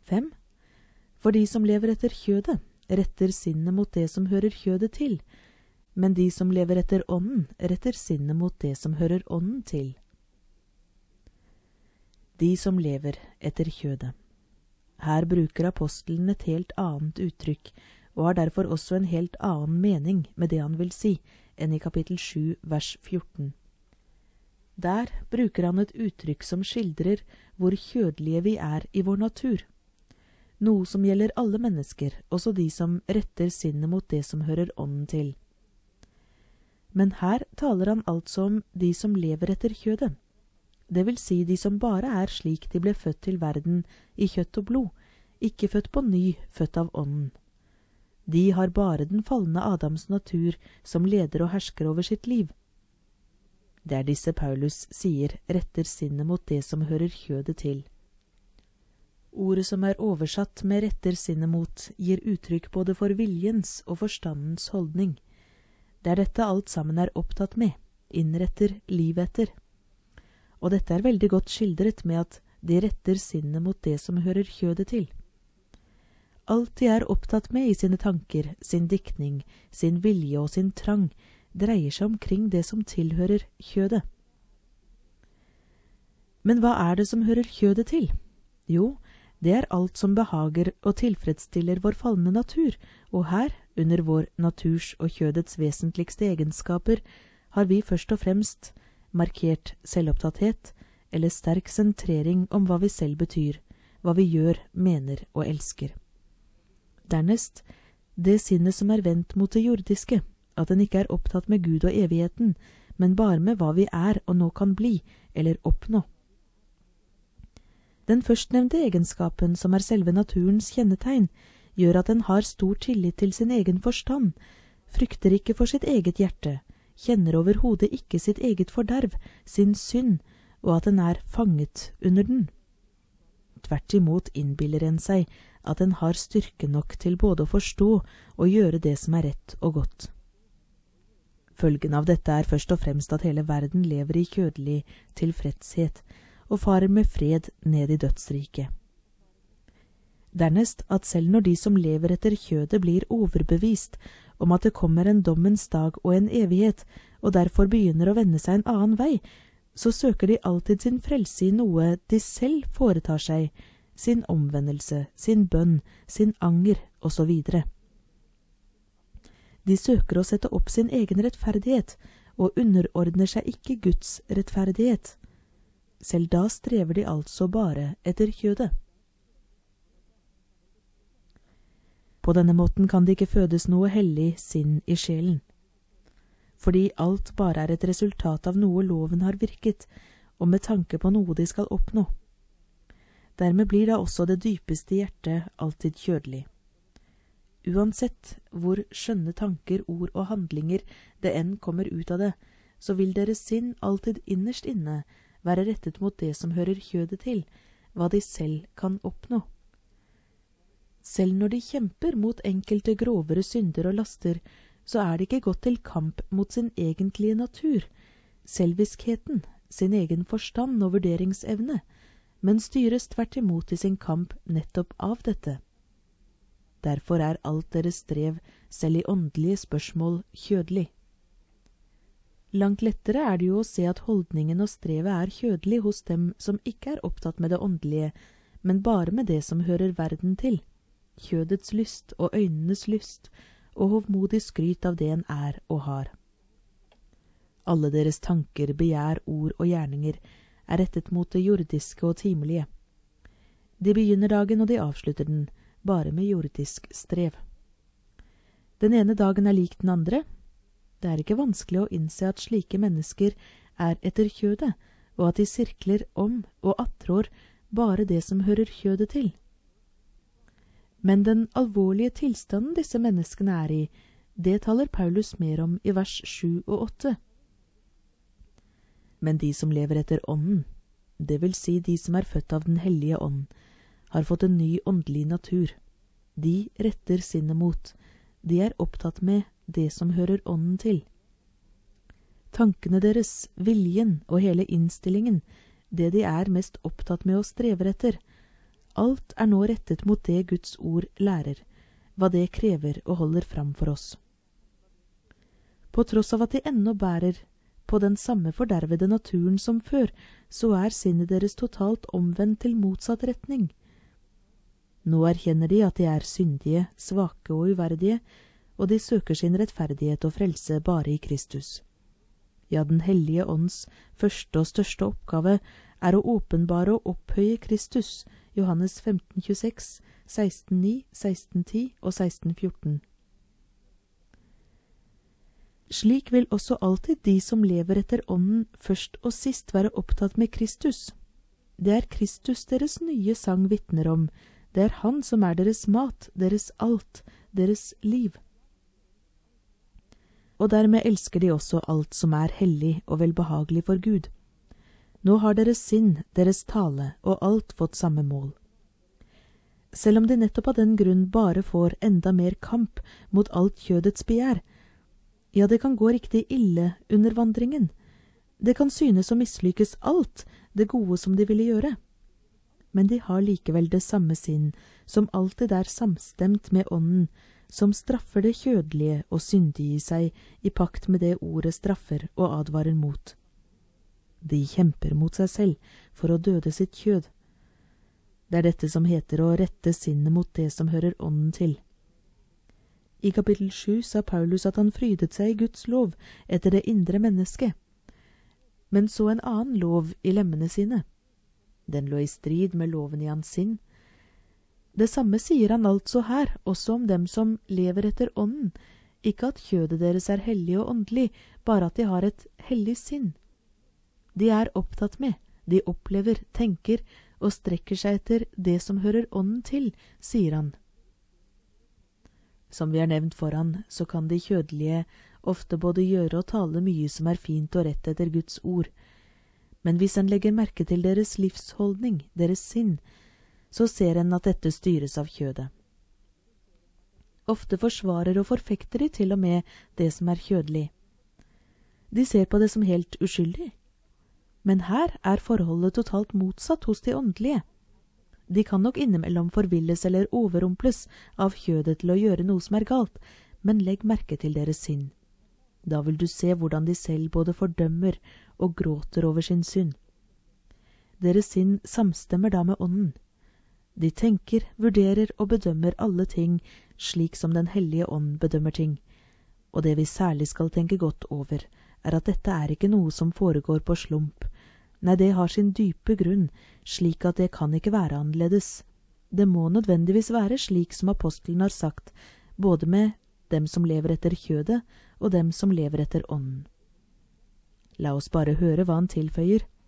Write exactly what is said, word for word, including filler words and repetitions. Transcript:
fem. For de som lever etter kjødet, retter sinnet mot det som hører kjødet til, men de som lever etter ånden, retter sinnet mot det som hører ånden til. De som lever etter kjødet. Her bruker apostelen et helt annet uttrykk, og har derfor også en helt annen mening med det han vil si, enn i kapittel sju, vers fjorten. Der bruker han et uttrykk som skildrer hvor kjødelige vi er i vår natur. Noe som gjelder alle mennesker, også de som retter sinnet mot det som hører ånden til. Men her taler han altså om de som lever etter kjødet. Det vil si de som bare er slik de ble født til verden i kjøtt og blod, ikke født på ny, født av ånden. De har bare den falne Adams natur som leder og hersker over sitt liv. Det er disse Paulus sier retter sinnet mot det som hører kjødet til. Ordet som er oversatt med retter sinnet mot, gir uttrykk både for viljens og forstandens holdning. Det er dette alt sammen er opptatt med, innretter livet etter. Og dette er veldig godt skildret med at de retter sinnet mot det som hører kjødet til. Alt de er opptatt med i sine tanker, sin diktning, sin vilje og sin trang, dreier seg omkring det som tilhører kjødet. Men hva er det som hører kjødet til? Jo, det er alt som behager og tilfredsstiller vår falne natur, og her, under vår naturs og kjødets vesentligste egenskaper, har vi først og fremst markert selvopptatthet, eller sterk sentrering om hva vi selv betyr, hva vi gjør, mener og elsker. Dernest, det sinnet som er vendt mot det jordiske, at den ikke er opptatt med Gud og evigheten, men bare med hva vi er og nå kan bli, eller oppnå. Den førstnevnte egenskapen, som er selve naturens kjennetegn, gjør at den har stor tillit til sin egen forstand, frykter ikke for sitt eget hjerte, kjenner overhodet ikke sitt eget forderv, sin synd, og at den er fanget under den. Tvert imot innbiller en seg at den har styrke nok til både å forstå og gjøre det som er rett og godt. Følgen av dette er først og fremst at hele verden lever i kjødelig tilfredshet, og farer med fred ned i dødsriket. Dernest at selv når de som lever etter kjødet blir overbevist om at det kommer en dommens dag og en evighet, og derfor begynner å vende seg en annen vei, så søker de alltid sin frelse i noe de selv foretar seg, sin omvendelse, sin bønn, sin anger og så videre. De søker å sette opp sin egen rettferdighet, og underordner seg ikke Guds rettferdighet. Selv da strever de altså bare etter kjødet. På denne måten kan det ikke fødes noe hellig sinn i sjelen, fordi alt bare er et resultat av noe loven har virket, og med tanke på noe de skal oppnå. Dermed blir da også det dypeste hjertet alltid kjødelig. Uansett hvor skjønne tanker, ord og handlinger det enn kommer ut av det, så vil deres sinn alltid innerst inne være rettet mot det som hører kjødet til, hva de selv kan oppnå. Selv når de kjemper mot enkelte grovere synder og laster, så er det ikke gått til kamp mot sin egentlige natur, selviskheten, sin egen forstand og vurderingsevne, men styres tvert imot i sin kamp nettopp av dette. Derfor er alt deres strev, selv i åndelige spørsmål, kjødelig. Langt lettere er det jo å se at holdningen og strevet er kjødelig hos dem som ikke er opptatt med det åndelige, men bare med det som hører verden til, kjødets lyst og øynenes lyst, og hovmodig skryt av det en er og har. Alle deres tanker, begjær, ord og gjerninger er rettet mot det jordiske og timelige. De begynner dagen og de avslutter den, bare med jordisk strev. Den ene dagen er lik den andre. Det er ikke vanskelig å innse at slike mennesker er etter kjødet, og at de sirkler om og attrår bare det som hører kjødet til. Men den alvorlige tilstanden disse menneskene er i, det taler Paulus mer om i vers sju og åtte. Men de som lever etter ånden, det vil si de som er født av den hellige ånd, har fått en ny åndelig natur. De retter sinnet mot, de er opptatt med det som hører ånden til. Tankene deres, viljen og hele innstillingen, det de er mest opptatt med og strever etter, alt er nå rettet mot det Guds ord lærer, hva det krever og holder fram for oss. På tross av at de ennå bærer på den samme fordervede naturen som før, så er sinnet deres totalt omvendt til motsatt retning. Nå erkjenner de at de er syndige, svake og uverdige, og de søker sin rettferdighet og frelse bare i Kristus. Ja, den hellige ånds første og største oppgave er å åpenbare og opphøye Kristus, Johannes femten tjueseks, seksten ni, seksten ti og seksten fjorten. Slik vil også alltid de som lever etter ånden først og sist være opptatt med Kristus. Det er Kristus deres nye sang vitner om, det er han som er deres mat, deres alt, deres liv. Og dermed elsker de også alt som er hellig og velbehagelig for Gud. Nå har deres sinn, deres tale og alt fått samme mål. Selv om de nettopp av den grunn bare får enda mer kamp mot alt kjødets begjær, ja, det kan gå riktig ille under vandringen. Det kan synes å mislykkes alt det gode som de ville gjøre. Men de har likevel det samme sinn, som alltid er samstemt med ånden, som straffer det kjødelige og syndige i seg i pakt med det ordet straffer og advarer mot. De kjemper mot seg selv for å døde sitt kjød. Det er dette som heter å rette sinnet mot det som hører ånden til. I kapittel sju sa Paulus at han frydet seg i Guds lov etter det indre mennesket, men så en annen lov i lemmene sine. Den lå i strid med loven i hans sinn. Det samme sier han altså her, også om dem som lever etter ånden, ikke at kjødet deres er hellig og åndelig, bare at de har et hellig sinn. De er opptatt med, de opplever, tenker og strekker seg etter det som hører ånden til, sier han. Som vi har nevnt foran, så kan de kjødelige ofte både gjøre og tale mye som er fint og rett etter Guds ord. Men hvis en legger merke til deres livsholdning, deres sinn, så ser en at dette styres av kjødet. Ofte forsvarer og forfekter de til og med det som er kjødelig. De ser på det som helt uskyldig. Men her er forholdet totalt motsatt hos de åndelige. De kan nok innimellom forvilles eller overrumples av kjødet til å gjøre noe som er galt, men legg merke til deres sinn. Da vil du se hvordan de selv både fordømmer og gråter over sin synd. Deres sinn samstemmer da med ånden. De tenker, vurderer og bedømmer alle ting slik som den hellige ånd bedømmer ting. Og det vi særlig skal tenke godt over, er at dette er ikke noe som foregår på slump. Nei, det har sin dype grunn, slik at det kan ikke være annerledes. Det må nødvendigvis være slik som apostelen har sagt, både med dem som lever etter kjødet og dem som lever etter ånden. La oss bare høre hva han tilføyer.